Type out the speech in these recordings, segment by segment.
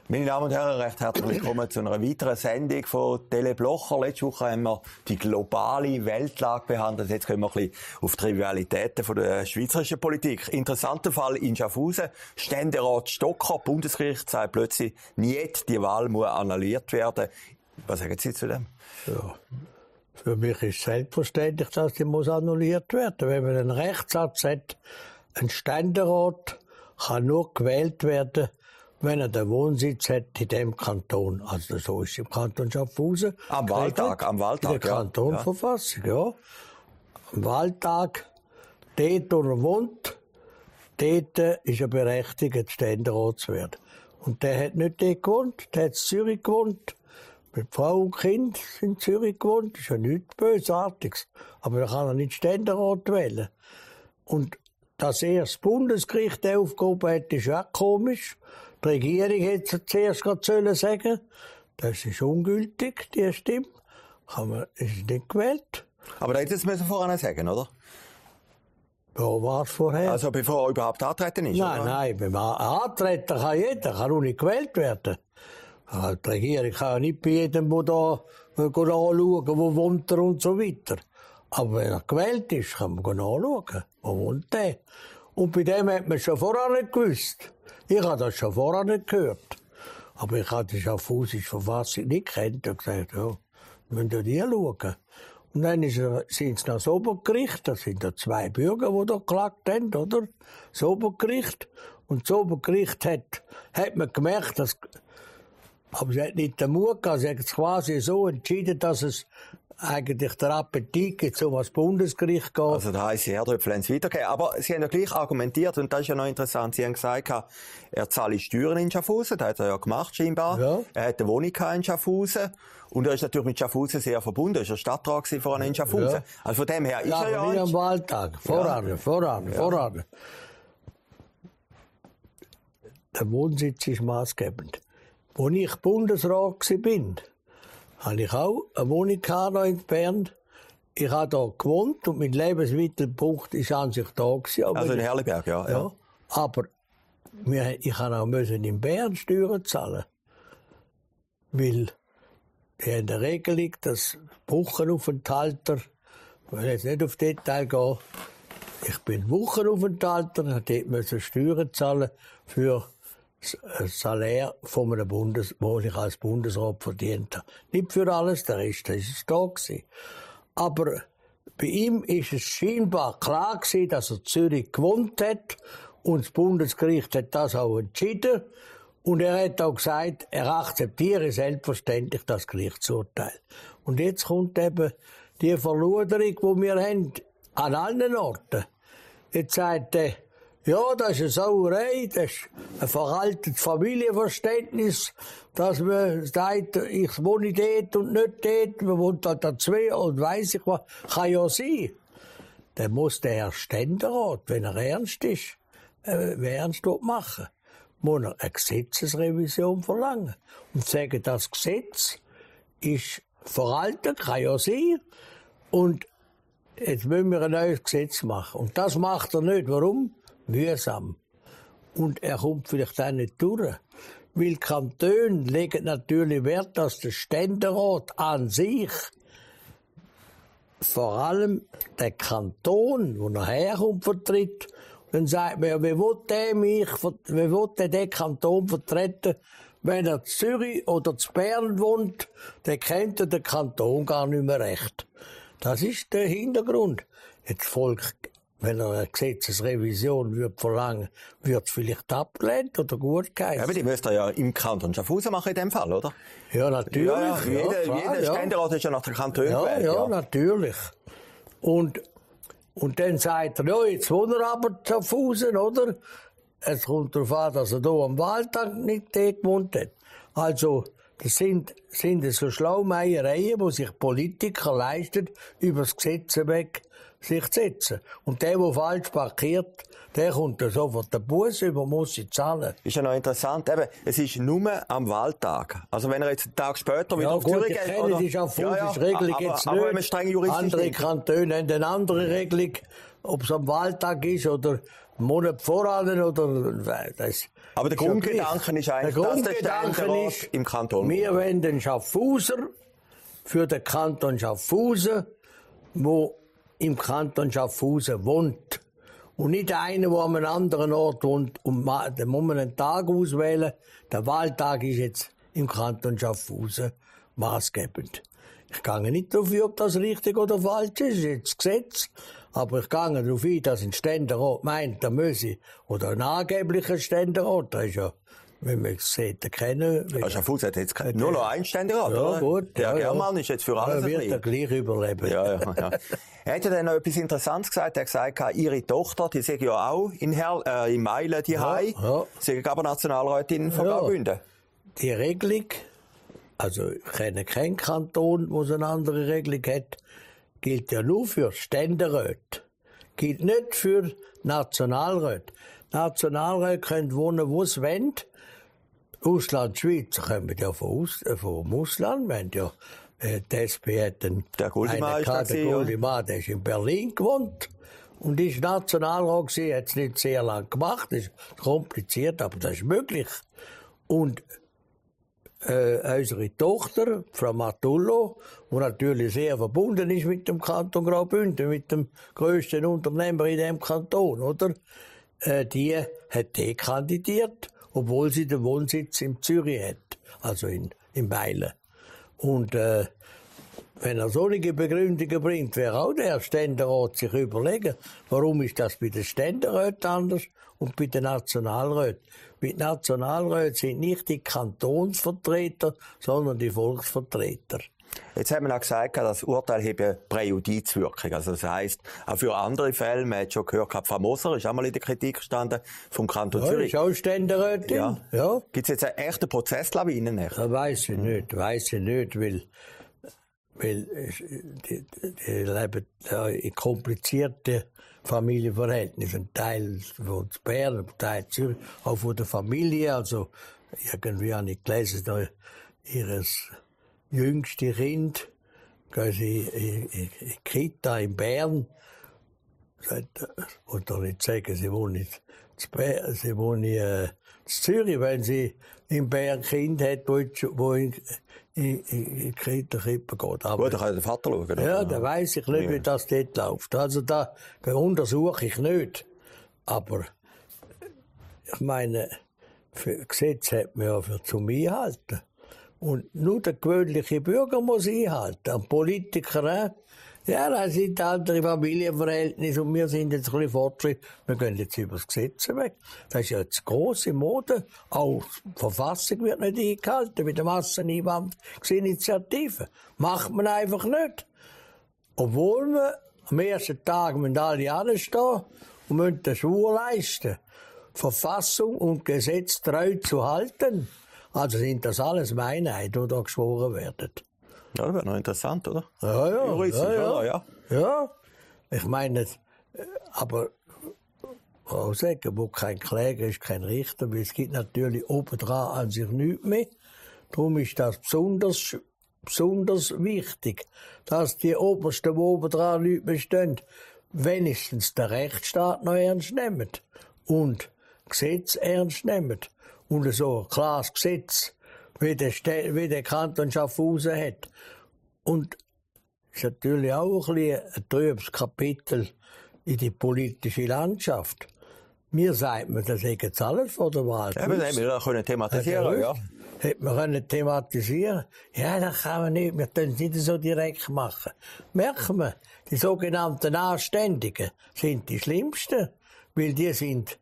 Meine Damen und Herren, recht herzlich willkommen zu einer weiteren Sendung von Tele Blocher. Letzte Woche haben wir die globale Weltlage behandelt. Jetzt kommen wir ein bisschen auf die Trivialitäten von der schweizerischen Politik. Interessanter Fall in Schaffhausen. Ständerat Stocker, Bundesgericht sagt plötzlich, nicht die Wahl muss annulliert werden. Was sagen Sie zu dem? Ja. Für mich ist selbstverständlich, dass die muss annulliert werden. Wenn man einen Rechtssatz hat, ein Ständerat kann nur gewählt werden, wenn er den Wohnsitz hat in dem Kanton. Also so ist es im Kanton Schaffhausen. Am Wahltag, in der Kantonverfassung, ja. Am Wahltag, dort, wo er wohnt, dort ist er berechtigt, Ständerat zu werden. Und der hat nicht dort gewohnt, der hat in Zürich gewohnt. Mit Frau und Kind in Zürich gewohnt, das ist ja nichts Bösartiges. Aber da kann er nicht Ständerat wählen. Und dass er das Bundesgericht aufgehoben hat, ist auch komisch. Die Regierung hätte zuerst gerade sagen, das ist ungültig, die Stimme. Ist nicht gewählt. Aber da hätte es vorher sagen, oder? Ja, war es vorher? Also bevor er überhaupt antreten ist? Nein, beim Antreten kann jeder, kann auch nicht gewählt werden. Die Regierung kann ja nicht bei jedem, der da anschauen, wo wohnt er und so weiter. Aber wenn er gewählt ist, kann man anschauen, wo wohnt der. Und bei dem hat man schon vorher nicht gewusst. Ich habe das schon vorher nicht gehört. Aber ich habe die Schaffhausische Verfassung nicht gekannt und gesagt, ja, wir müssen ja die schauen. Und dann sind sie nach das Obergericht, das sind da 2 Bürger, die da geklagt haben, oder? Das Obergericht. Und das Obergericht hat man gemerkt, dass, aber sie hat nicht den Mut gehabt, sie hat es quasi so entschieden, dass es eigentlich der Appetit gibt, um ans Bundesgericht geht. Also der heisse Herdöpfel haben sie weitergegeben. Aber Sie haben ja gleich argumentiert, und das ist ja noch interessant, Sie haben gesagt, er zahle Steuern in Schaffhausen, das hat er ja gemacht scheinbar. Ja. Er hat eine Wohnung in Schaffhausen und er ist natürlich mit Schaffhausen sehr verbunden, er ist Stadtrat vorhin in Schaffhausen. Ja. Also von dem her ist er ja... nicht am Wahltag, voran. Der Wohnsitz ist maßgebend. Als ich Bundesrat war, hatte ich auch eine Wohnung in Bern. Ich habe da gewohnt und mein Lebensmittelpunkt war an sich da gewesen. Also in Herliberg, ja. Aber ich musste auch in Bern Steuern zahlen. Weil die haben eine Regelung, dass Wochenaufenthalter, ich will jetzt nicht auf Detail gehen, ich bin Wochenaufenthalter, musste dort Steuern zahlen für das Salär von einem wo ich als Bundesrat verdient habe. Nicht für alles, der Rest war es da gewesen. Aber bei ihm ist es scheinbar klar gewesen, dass er in Zürich gewohnt hat und das Bundesgericht hat das auch entschieden. Und er hat auch gesagt, er akzeptiere selbstverständlich das Gerichtsurteil. Und jetzt kommt eben die Verluderung, die wir haben, an allen Orten. Jetzt sagt er, ja, das ist eine Sauerei, das ist ein veraltetes Familienverständnis, dass man sagt, ich wohne dort und nicht dort, man wohnt halt an 2 und weiss ich was, kann ja sein. Dann muss der Herr Ständerat, wenn er ernst ist, ernst machen, muss er eine Gesetzesrevision verlangen und sagen, das Gesetz ist veraltet, kann ja sein, und jetzt müssen wir ein neues Gesetz machen. Und das macht er nicht. Warum? Mühsam. Und er kommt vielleicht auch nicht durch. Weil die Kantone legen natürlich Wert, dass der Ständerat an sich, vor allem der Kanton, wo er herkommt, vertritt. Dann sagt man ja, wie will der Kanton vertreten, wenn er in Zürich oder in Bern wohnt, dann kennt er den Kanton gar nicht mehr recht. Das ist der Hintergrund. Jetzt Volk, wenn er eine Gesetzesrevision verlangen würde, wird es vielleicht abgelehnt oder gut geheißen. Ja, aber die müsst ihr ja im Kanton Schaffhausen machen in dem Fall, oder? Ja, natürlich. Jeder Ständerat ist ja nach der Kanton gewählt. Ja, natürlich. Und dann sagt er, ja, jetzt wohnt er aber in Schaffhausen, oder? Es kommt darauf an, dass er hier am Wahltag nicht dort gewohnt hat. Also, das sind so Schlaumeiereien, die sich Politiker leisten, über das Gesetz weg sich zu setzen. Und der falsch parkiert, der kommt dann sofort den Bus über, muss sie zahlen. Ist ja noch interessant, eben, es ist nur am Wahltag. Also wenn er jetzt einen Tag später wieder auf Zürich geht, oder? Die Schaffhausische Regelung jetzt aber wenn man streng juristisch andere Kantone haben eine andere Regelung, ob es am Wahltag ist oder einen Monat voran oder das. Aber der Grundgedanke ist eigentlich, dass der Ständerat im Kanton. Wir wollen den Schaffhauser für den Kanton Schaffhausen, wo im Kanton Schaffhausen wohnt. Und nicht einer, der an einem anderen Ort wohnt. Und da muss man einen Tag auswählen. Der Wahltag ist jetzt im Kanton Schaffhausen maßgebend. Ich gehe nicht darauf ein, ob das richtig oder falsch ist. Das ist jetzt das Gesetz. Aber ich gehe darauf ein, dass ein Ständerat meint, der müsse, oder ein angeblicher Ständerat, das ist ja, wenn man es sieht, erkennen. Schaffhausen hat jetzt nur noch einen Ständerat, ja, oder? Gut, der Germann ist jetzt für alles. Er wird er gleich überleben. Ja. Er hat ja dann noch etwas Interessantes gesagt. Er hat gesagt, ihre Tochter, die sei ja auch in Meilen daheim. Ja. Sie ist aber Nationalrätin von Graubünden. Die Regelung, also ich kenne keinen Kanton, wo eine andere Regelung hat, gilt ja nur für Ständeräte. Gilt nicht für Nationalräte. Nationalräte können wohnen, wo sie wollen. Ausland, Schweiz kommen ja vom Ausland. Wir haben ja, die SP hat der Guldimann der ist in Berlin gewohnt. Und ist Nationalrat gewesen, hat es nicht sehr lang gemacht. Das ist kompliziert, aber das ist möglich. Und unsere Tochter, Frau Martullo, die natürlich sehr verbunden ist mit dem Kanton Graubünden, mit dem grössten Unternehmer in diesem Kanton, oder? Die hat kandidiert, obwohl sie den Wohnsitz in Zürich hat, also in Meilen. Und wenn er solche Begründungen bringt, wäre auch der Ständerat sich überlegen, warum ist das bei den Ständeräten anders und bei den Nationalräten. Die Nationalräte sind nicht die Kantonsvertreter, sondern die Volksvertreter. Jetzt haben wir auch gesagt, das Urteil habe Präjudizwirkung. Also das heisst, auch für andere Fälle, man hat schon gehört, Frau Moser ist auch mal in der Kritik gestanden vom Kanton Zürich. Ja, ist auch Ständerätin. Ja. Gibt es jetzt eine echte Prozesslawine? Das weiss ich nicht, weil die leben in komplizierten Familienverhältnissen. Ein Teil von Bern, ein Teil Zürich, auch von der Familie. Also, irgendwie habe ich gelesen, da ihres jüngste Kind, gehen sie in Kita in Bern. Und doch nicht sagen, sie wohnen in Zürich, wenn sie in Bern Kind hat, wo in Kita-Krippe geht. Aber, gut, da kann der Vater schauen. Oder? Ja, da weiss ich nicht, wie das dort läuft. Also da untersuche ich nicht. Aber ich meine, für Gesetz hat man ja zum Einhalten. Und nur der gewöhnliche Bürger muss einhalten. Ein Politiker auch. Ja, das sind andere Familienverhältnisse und wir sind jetzt ein bisschen fortschrittlich. Wir gehen jetzt über das Gesetz weg. Das ist ja jetzt grosse Mode. Auch die Verfassung wird nicht eingehalten mit der Masseneinwanderungsinitiative. Macht man einfach nicht. Obwohl wir am ersten Tag alle anstehen und müssen den Schwur leisten. Verfassung und Gesetz treu zu halten. Also sind das alles Meinheiten, die da geschworen werden. Ja, das wäre noch interessant, oder? Ja. Juristisch, oder? Ja. Ja. Ich meine, aber auch sagen, wo kein Kläger ist, kein Richter, weil es gibt natürlich obendran an sich nichts mehr. Darum ist das besonders wichtig, dass die Obersten, die obendran nichts mehr stehen, wenigstens den Rechtsstaat noch ernst nehmen und Gesetz ernst nehmen. Und so ein klares Gesetz, wie der Kanton Schaffhausen hat. Und es ist natürlich auch ein trübes Kapitel in die politische Landschaft. Mir sagt man, das ist jetzt alles vor der Wahl. Ja, das hätten wir können thematisieren, ja. Hätten wir können thematisieren. Ja, das kann man nicht. Wir können es nicht so direkt machen. Merken wir, die sogenannten Anständigen sind die Schlimmsten, weil die sind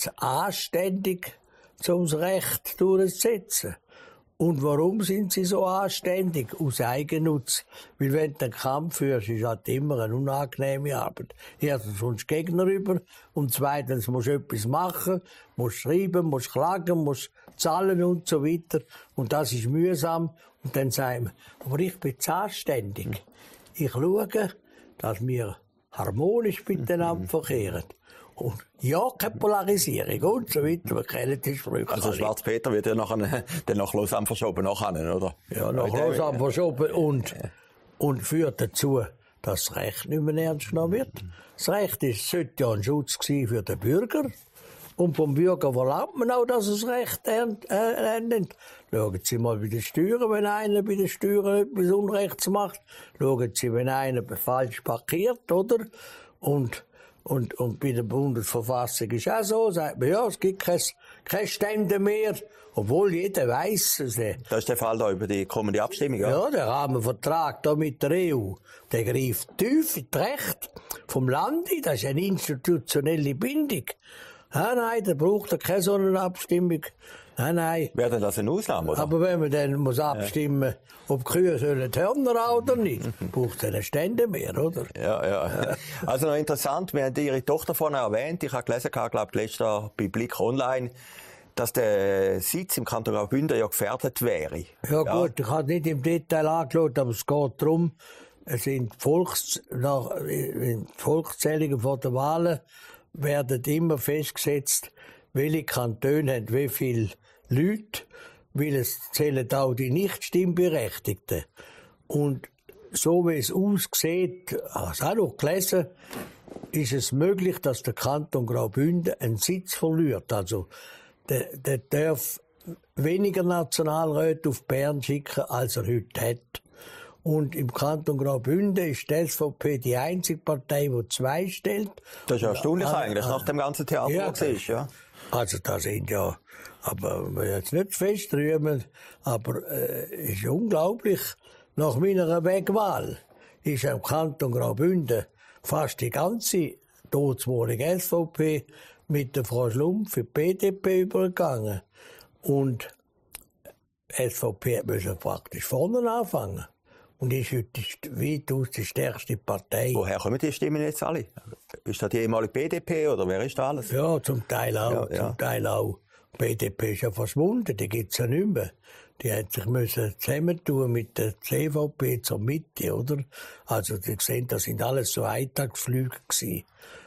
anständig, um das Recht durchzusetzen. Und warum sind sie so anständig? Aus Eigennutz. Weil wenn du einen Kampf führst, ist halt immer eine unangenehme Arbeit. Erstens kommst du Gegner über und zweitens musst du etwas machen, musst schreiben, musst klagen, musst zahlen und so weiter. Und das ist mühsam. Und dann sagen wir, aber ich bin anständig. Ich schaue, dass wir harmonisch miteinander verkehren. Und ja, keine Polarisierung und so weiter. Wir kennen die Sprüche. Also Schwarz-Peter wird ja nachher dann nach Lausanne verschoben, oder? Ja, nach Lausanne verschoben und führt dazu, dass das Recht nicht mehr ernst genommen wird. Das Recht sollte ja ein Schutz sein für den Bürger. Und vom Bürger verlangt man auch, dass er das Recht nimmt. Schauen Sie mal bei den Steuern, wenn einer bei den Steuern etwas Unrechts macht. Schauen Sie, wenn einer falsch parkiert, oder? Und bei der Bundesverfassung ist auch so, sagt man, ja, es gibt keine Stände mehr. Obwohl jeder weiss es. Das ist der Fall da über die kommende Abstimmung, ja? Ja, der Rahmenvertrag da mit der EU, der greift tief in das Recht vom Lande. Das ist eine institutionelle Bindung. Nein, da braucht er keine so eine Abstimmung. Nein. Wäre denn das eine Ausnahme, oder? Aber wenn man dann muss abstimmen, ob die Kühe sollen Hörner haben oder nicht, braucht er eine Stände mehr, oder? Ja. Also noch interessant, wir haben Ihre Tochter vorhin erwähnt. Ich habe gelesen, glaube gestern bei Blick Online, dass der Sitz im Kanton Graubünden ja gefährdet wäre. Ja gut, ich habe nicht im Detail angeschaut, aber es geht darum, es sind Volkszählungen vor den Wahlen werden immer festgesetzt, welche Kantone haben wie viele Leute, weil es zählen auch die Nicht-Stimmberechtigten. Und so wie es aussieht, habe ich auch noch gelesen, ist es möglich, dass der Kanton Graubünden einen Sitz verliert. Also, der darf weniger Nationalräte auf Bern schicken, als er heute hat. Und im Kanton Graubünden ist die SVP die einzige Partei, die 2 stellt. Das ist ja erstaunlich eigentlich, nach dem ganzen Theater, ja, was ist, ja. Also da sind ja, aber wir jetzt nicht fest rühmen, aber ist unglaublich. Nach meiner Wegwahl ist im Kanton Graubünden fast die ganze dortmalige SVP mit der Frau Schlumpf für die BDP übergegangen. Und die SVP musste praktisch vorne anfangen. Und ist heute weitaus die stärkste Partei. Woher kommen die Stimmen jetzt alle? Ist das die ehemalige BDP oder wer ist da alles? Ja, zum Teil auch. Ja. Zum Teil auch. Die BDP ist ja verschwunden, die gibt's ja nicht mehr. Die hat sich zusammentun mit der CVP zur Mitte, oder? Also, Sie sehen, das sind alles so Eintagsflüge gewesen.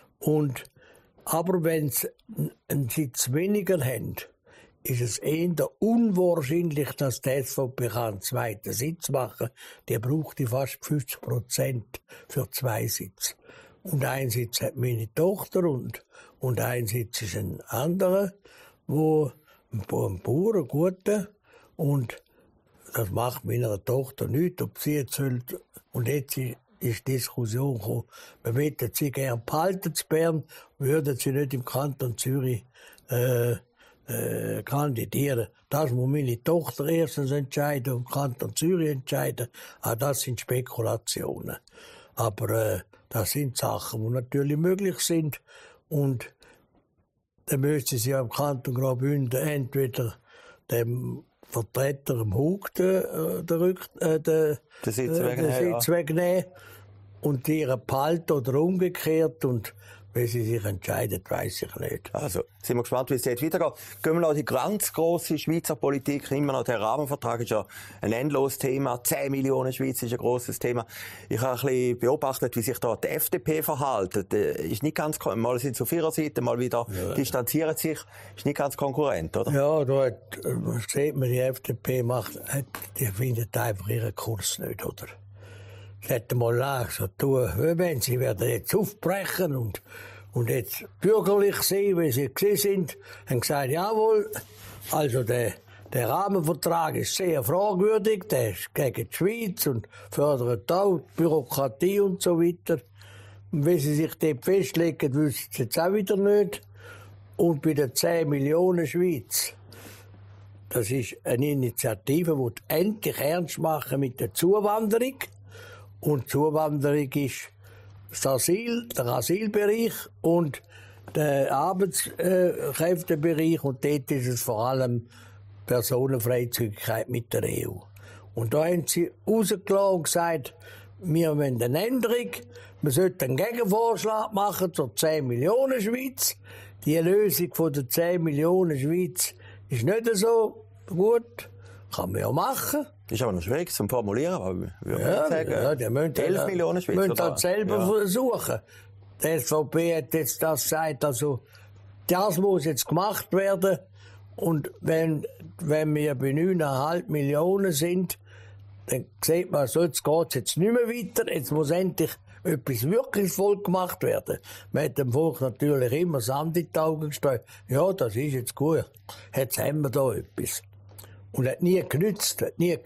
Aber wenn sie einen Sitz weniger haben, ist es eher unwahrscheinlich, dass die SVP einen zweiten Sitz machen kann. Der braucht fast 50% für 2 Sitze. Und ein Sitz hat meine Tochter und ein Sitz ist ein anderer, ein Bauer, ein guter. Und das macht meiner Tochter nichts, ob sie jetzt soll. Und jetzt ist die Diskussion gekommen, wir möchten sie gerne behalten zu Bern, würden sie nicht im Kanton Zürich kandidieren. Das muss meine Tochter erstens entscheiden und Kanton Zürich entscheiden. Das sind Spekulationen. Aber das sind Sachen, die natürlich möglich sind. Und dann müssen sie im Kanton Graubünden entweder dem Vertreter im Hug den Sitz wegnehmen und ihren behalten oder umgekehrt. Und wie sie sich entscheiden, weiss ich nicht. Also, sind wir gespannt, wie es jetzt weitergeht. Gehen wir noch in die ganz grosse Schweizer Politik. Immer noch der Rahmenvertrag ist ja ein endloses Thema. 10 Millionen Schweiz ist ein grosses Thema. Ich habe ein bisschen beobachtet, wie sich da die FDP verhält. Ist nicht ganz, mal sind sie auf ihrer Seite, mal wieder distanzieren sich. Ist nicht ganz konkurrent, oder? Ja, da sieht man, die FDP die findet einfach ihren Kurs nicht, oder? Sie hätten mal so tun, wenn sie werden jetzt aufbrechen und jetzt bürgerlich sein, wie sie gewesen sind, haben gesagt, jawohl, also der Rahmenvertrag ist sehr fragwürdig, der ist gegen die Schweiz und fördert auch Bürokratie und so weiter. Und wenn sie sich dort festlegen, wissen sie jetzt auch wieder nicht. Und bei der 10 Millionen Schweiz, das ist eine Initiative, die endlich ernst machen mit der Zuwanderung. Und Zuwanderung ist der Asylbereich und der Arbeitskräftebereich. Und dort ist es vor allem Personenfreizügigkeit mit der EU. Und da haben sie rausgelassen und gesagt, wir wollen eine Änderung. Wir sollten einen Gegenvorschlag machen zur 10 Millionen Schweiz. Die Lösung von der 10 Millionen Schweiz ist nicht so gut. Kann man ja machen. Ist aber noch schwierig zum Formulieren, aber würde ja, sagen, ja, die 11 Millionen Schweiz. Müssen das selber versuchen. Die SVP hat jetzt das gesagt, also das muss jetzt gemacht werden. Und wenn wir bei 9,5 Millionen sind, dann sieht man, so jetzt geht's jetzt nicht mehr weiter. Jetzt muss endlich etwas wirkungsvoll gemacht werden. Man hat dem Volk natürlich immer Sand in die Augen gestreut. Ja, das ist jetzt gut. Jetzt haben wir da etwas. Und hat nie genützt,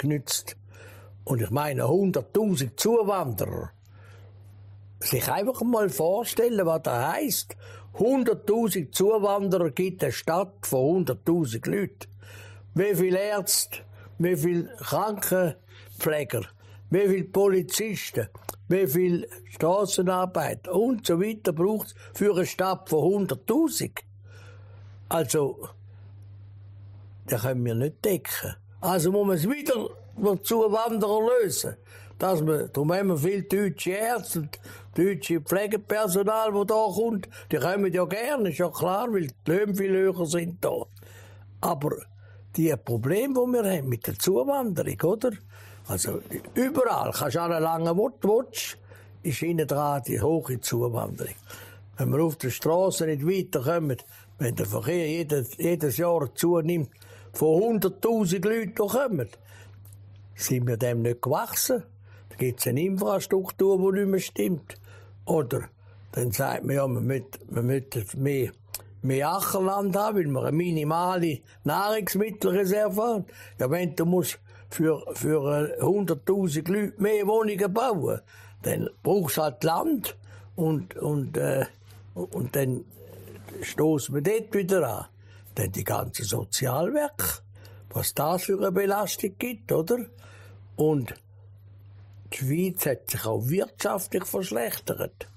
Und ich meine, 100.000 Zuwanderer. Sich einfach mal vorstellen, was das heisst. 100.000 Zuwanderer gibt eine Stadt von 100.000 Leuten. Wie viele Ärzte, wie viele Krankenpfleger, wie viele Polizisten, wie viele Strassenarbeiter und so weiter braucht es für eine Stadt von 100.000. Also, das können wir nicht decken. Also muss man es wieder mit Zuwanderern lösen. Darum haben wir viele deutsche Ärzte und deutsche Pflegepersonal, das da kommt. Die kommen ja gerne, ist ja klar, weil die Löhne viel höher sind da. Aber die Probleme, die wir haben mit der Zuwanderung, oder? Also überall, kannst du an einer langen Wutsch, ist innen dran die hohe Zuwanderung. Wenn wir auf der Straße nicht weiterkommen, wenn der Verkehr jedes Jahr zunimmt, von 100.000 Leuten hier kommen, sind wir dem nicht gewachsen. Da gibt es eine Infrastruktur, die nicht mehr stimmt. Oder dann sagt man ja, wir müssen mehr Ackerland haben, weil wir eine minimale Nahrungsmittelreserve haben. Ja, wenn du musst für 100.000 Leute mehr Wohnungen bauen, dann brauchst du halt Land und dann stoßen wir dort wieder an. Dann die ganzen Sozialwerke, was das für eine Belastung gibt, oder? Und die Schweiz hat sich auch wirtschaftlich verschlechtert.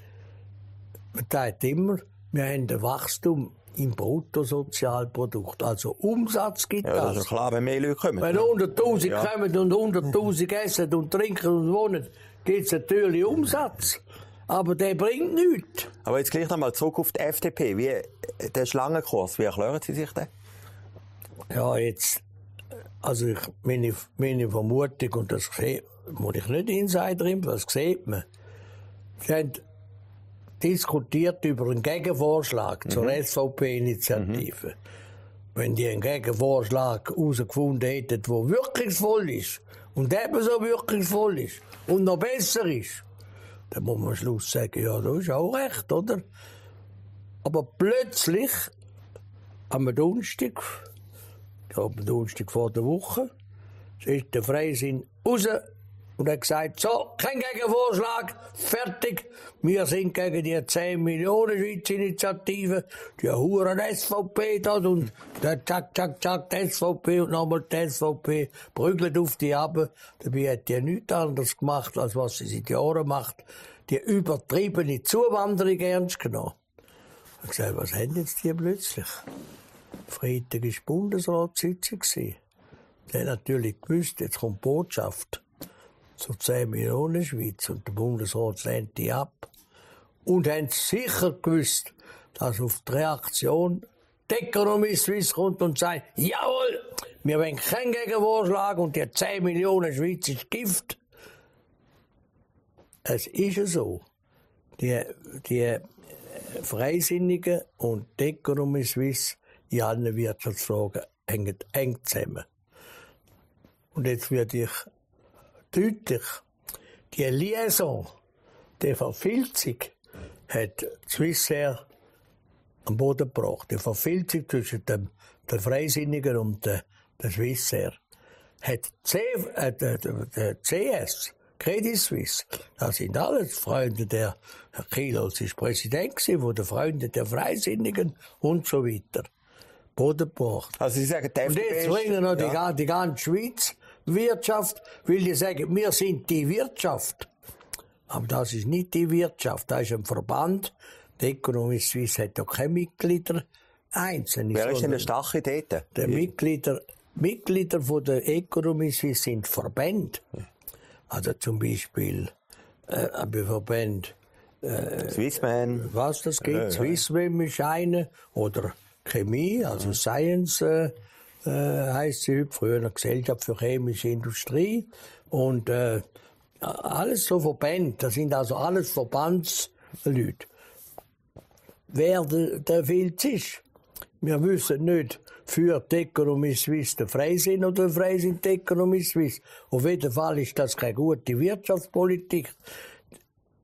Man sagt immer, wir haben ein Wachstum im Bruttosozialprodukt. Also Umsatz gibt das. Ja, das ist klar, wenn mehr Leute kommen. Wenn 100.000 kommen und 100.000 essen und trinken und wohnen, gibt es natürlich Umsatz. Aber der bringt nichts. Aber jetzt gleich nochmal zurück auf die FDP. Wie, der Schlangenkurs, wie erklären Sie sich den? Ja, jetzt, also meine Vermutung, und das muss ich nicht Insider, das sieht man. Sie haben diskutiert über einen Gegenvorschlag zur SVP-Initiative. Wenn die einen Gegenvorschlag herausgefunden hätten, der wirkungsvoll ist und ebenso wirkungsvoll ist und noch besser ist, dann muss man am Schluss sagen, ja, das ist auch recht, oder? Aber plötzlich, am Donnerstag, ich glaube am Donnerstag vor der Woche, ist der Freisinn raus und hat gesagt, so, kein Gegenvorschlag, fertig. Wir sind gegen die 10 Millionen Schweizer Initiative, die huren SVP da und der zack, die SVP und nochmal die SVP prügelt auf die ab. Dabei hat die nichts anderes gemacht, als was sie seit Jahren macht. Die übertriebene Zuwanderung ernst genommen. Ich habe gesagt, was haben jetzt die plötzlich? Freitag war Bundesratssitzung. Die haben natürlich gewusst, jetzt kommt Botschaft zur 10 Millionen Schweiz und der Bundesrat lehnt die ab. Und haben sicher gewusst, dass auf die Reaktion die Economy Suisse kommt und sagt, jawohl, wir wollen keinen Gegenvorschlag und die 10 Millionen Schweiz ist Gift. Es ist so. Die Freisinnigen und die Economy Suisse in allen Wirtschaftsfragen hängen eng zusammen. Und jetzt wird ich deutlich, die Liaison, die Verfilzung, hat Swissair am Boden gebracht. Die Verfilzung zwischen den Freisinnigen und der Swissair hat der CS, Credit Suisse, das sind alles Freunde der, Herr Kielholz ist Präsident von den Freunden der Freisinnigen und so weiter. Boden gebracht. Also Sie sagen, die FDP und jetzt bringen noch die ganze Schweiz Wirtschaft, weil die sagen, wir sind die Wirtschaft. Aber das ist nicht die Wirtschaft, das ist ein Verband. Die Economy Suisse hat ja keine Mitglieder einzeln. Wer ist denn der Stache dort? Die Mitglieder von der Economy Suisse sind Verbände. Also zum Beispiel Verbände Swissman. Was das gibt, Swissman ist eine, oder Chemie, also Science heisst sie heute, früher eine Gesellschaft für chemische Industrie. Und alles so Verbände, das sind also alles Verbandsleute. Wer der Filz ist, wir wissen nicht, für die Economy Suisse der Freisinn oder der Freisinn die Economy Suisse. Auf jeden Fall ist das keine gute Wirtschaftspolitik.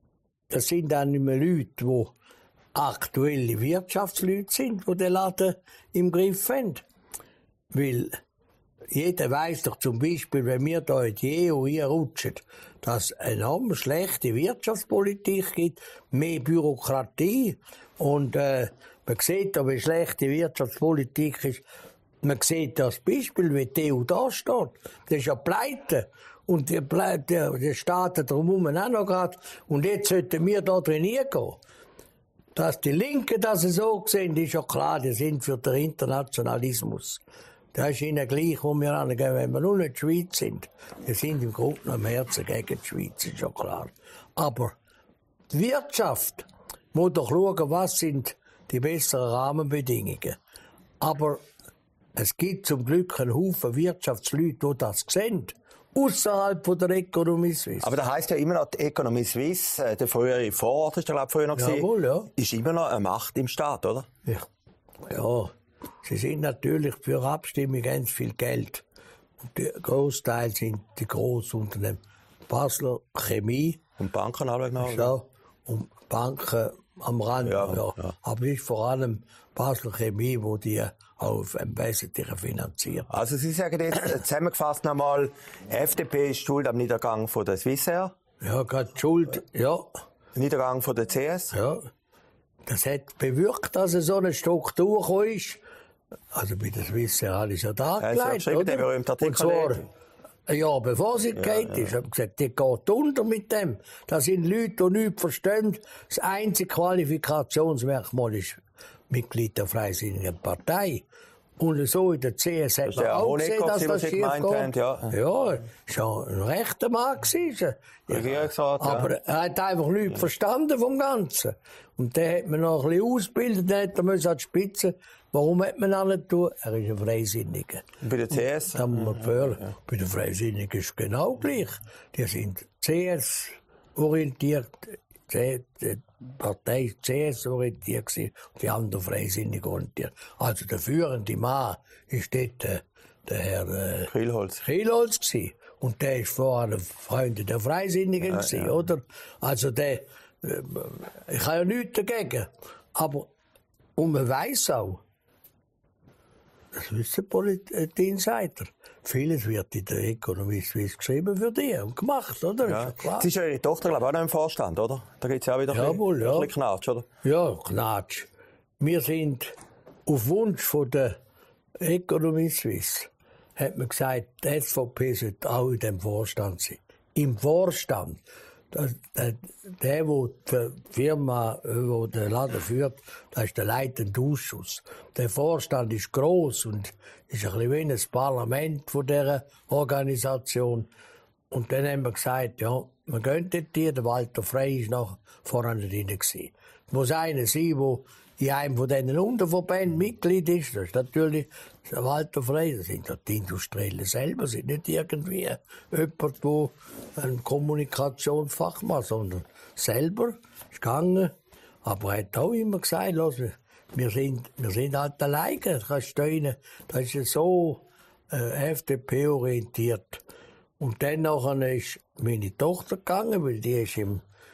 das sind dann nicht mehr Leute, die aktuelle Wirtschaftsleute sind, die den Laden im Griff haben. Weil jeder weiss doch zum Beispiel, wenn wir da in die EU reinrutschen, dass es eine enorm schlechte Wirtschaftspolitik gibt, mehr Bürokratie. Und man sieht da, wie schlechte Wirtschaftspolitik ist. Man sieht das Beispiel, wie die EU da steht. Das ist ja pleite. Und die Staaten drumherum auch noch gerade. Und jetzt sollten wir da drin gehen. Dass die Linken das so sehen, ist ja klar, die sind für den Internationalismus. Das ist ihnen gleich, wo wir angehen, wenn wir nur nicht die Schweiz sind. Wir sind im Grunde am Herzen gegen die Schweiz, ist ja klar. Aber die Wirtschaft muss doch schauen, was sind die besseren Rahmenbedingungen. Aber es gibt zum Glück einen Haufen Wirtschaftsleute, die das sehen. Außerhalb von der Economie Suisse. Aber das heisst ja immer noch, die Economie Suisse, der frühere Vorort ist glaube ich früher noch Jawohl, ja. ist immer noch eine Macht im Staat, oder? Ja. Ja. Sie sind natürlich für Abstimmung ganz viel Geld. Und der Großteil sind die Grossunternehmen. Basler Chemie. Und Banken alle genau. So. Und Banken am Rand. Ja. Aber es ist vor allem Basler Chemie, wo die auch im Wesentlichen finanziert. Also Sie sagen jetzt zusammengefasst nochmal, FDP ist schuld am Niedergang von der Swissair. Ja, gerade Schuld, ja. Niedergang von der CS. Ja. Das hat bewirkt, dass so eine Struktur gekommen ist. Also bei der Swissair alles ja dargelegt, ja, der berühmte Artikel. Und zwar ein Jahr bevor sie geht ist. Ich habe gesagt, die geht unter mit dem. Das sind Leute, die nichts verstehen. Das einzige Qualifikationsmerkmal ist Mitglied der Freisinnigen Partei. Und so in der CS hat man auch gesehen, dass das schief geht. Ja, schon ein rechter Mann gewesen. Aber er hat einfach nichts verstanden vom Ganzen. Und dann hat man noch ein bisschen ausgebildet, dann hat er an die Spitze. Warum hat man das nicht tun? Er ist ein Freisinniger. Bei der CS? Das muss man hören. Bei den Freisinnigen ist es genau gleich. Die sind CS-orientiert, die Partei CS-orientiert gewesen, und die anderen freisinnig orientiert. Also der führende Mann ist dort der Herr Krielholz gewesen. Und der ist vor allem Freunde der Freisinnigen gewesen, oder? Also der, ich habe ja nichts dagegen. Aber, und man weiss auch, das wissen die Insider. Vieles wird in der Economie Suisse geschrieben für die und gemacht, oder? Ja. Ist ja klar. Sie ist ja Ihre Tochter, glaube ich, auch noch im Vorstand, oder? Da gibt es ja auch wieder ein bisschen Knatsch, oder? Ja, Knatsch. Wir sind auf Wunsch von der Economie Suisse, hat man gesagt, die SVP sollte auch in dem Vorstand sein. Im Vorstand. Der die Firma, der den Laden führt, das ist der leitende Ausschuss. Der Vorstand ist gross und ist ein bisschen wie ein Parlament von dieser Organisation. Und dann haben wir gesagt, ja, wir gehen dort hier, der Walter Frey ist noch vorne drin gewesen. Es muss einer sein, der in einem von diesen Unterverbänden Mitglied ist. Das ist natürlich der Walter Frey. Das sind ja die Industriellen selber, sind nicht irgendwie jemand, der ein Kommunikationsfachmann, sondern selber ist gegangen. Aber er hat auch immer gesagt, wir sind halt alleine. Das ist ja so FDP-orientiert. Und dann nachher ist meine Tochter gegangen, weil die ist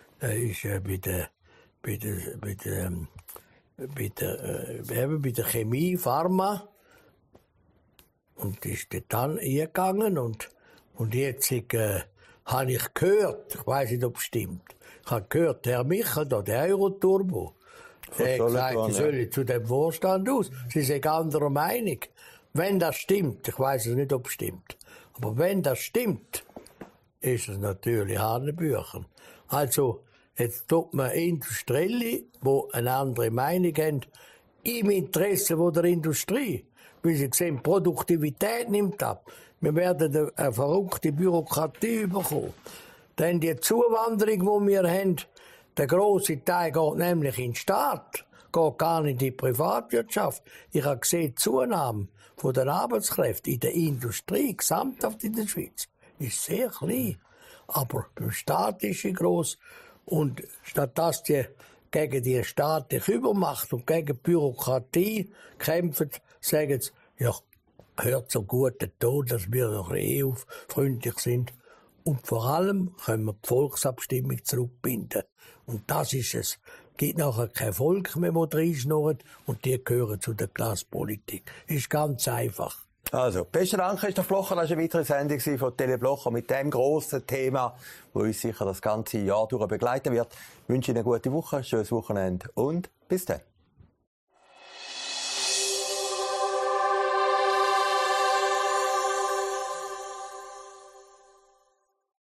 bei der Chemie, Pharma. Und ist dort dann eingegangen und jetzt habe ich gehört, ich weiss nicht, ob es stimmt, ich habe gehört, Herr Michel, da, der Euroturbo, der hat gesagt, sie sollen zu dem Vorstand aus. Sie sind anderer Meinung. Wenn das stimmt, ich weiss es nicht, ob es stimmt, aber wenn das stimmt, ist es natürlich Hanebüchen. Also, jetzt tut man Industrielle, die eine andere Meinung haben, im Interesse der Industrie. Weil sie sehen, Produktivität nimmt ab. Wir werden eine verrückte Bürokratie bekommen. Denn die Zuwanderung, die wir haben, der grosse Teil geht nämlich in den Staat, geht gar nicht in die Privatwirtschaft. Ich habe gesehen, die Zunahme von den Arbeitskräften in der Industrie, gesamthaft in der Schweiz, ist sehr klein. Aber beim Staat ist sie gross. Und statt dass die gegen die staatliche Übermacht und gegen die Bürokratie kämpfen, sagen sie, ja, hört zum guten Ton, dass wir noch EU-freundlich sind. Und vor allem können wir die Volksabstimmung zurückbinden. Und das ist es. Es gibt nachher kein Volk mehr, das reinschnurrt, und die gehören zu der Klassenpolitik. Ist ganz einfach. Also, besten Dank, Christoph Blocher. Das war eine weitere Sendung von Tele Blocher mit dem grossen Thema, das uns sicher das ganze Jahr durch begleiten wird. Ich wünsche Ihnen eine gute Woche, ein schönes Wochenende und bis dann.